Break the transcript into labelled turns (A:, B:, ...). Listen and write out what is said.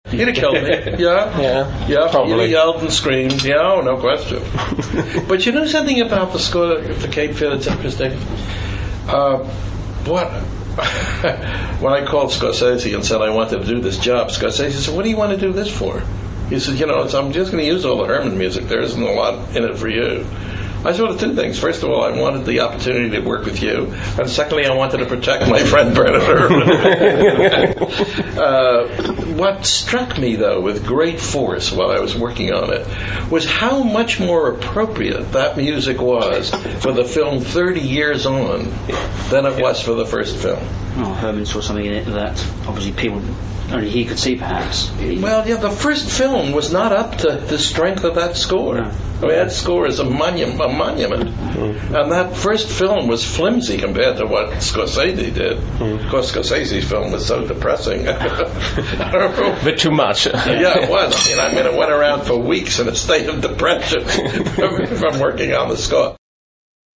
A: He'd have killed me. Yeah.
B: Probably.
A: He yelled and screamed. Yeah, oh, no question. But you know something about the score for Cape Fear that's interesting? When I called Scorsese and said I wanted to do this job, Scorsese said, "What do you want to do this for?" He said, I'm just going to use all the Herman music. There isn't a lot in it for you. I said, well, two things. First of all, I wanted the opportunity to work with you. And secondly, I wanted to protect my friend Bernard Herrmann. What struck me, though, with great force while I was working on it, was how much more appropriate that music was for the film 30 years on than it was for the first film.
C: Well, Herman saw something in it that obviously people only he could see, perhaps.
A: Well, yeah, the first film was not up to the strength of that score.
C: No.
A: I mean, that score is a monument. And that first film was flimsy compared to what Scorsese did. Of course, Scorsese's film was so depressing. I don't know.
B: A bit too much.
A: Yeah, it was. I mean, it went around for weeks in a state of depression from working on the score.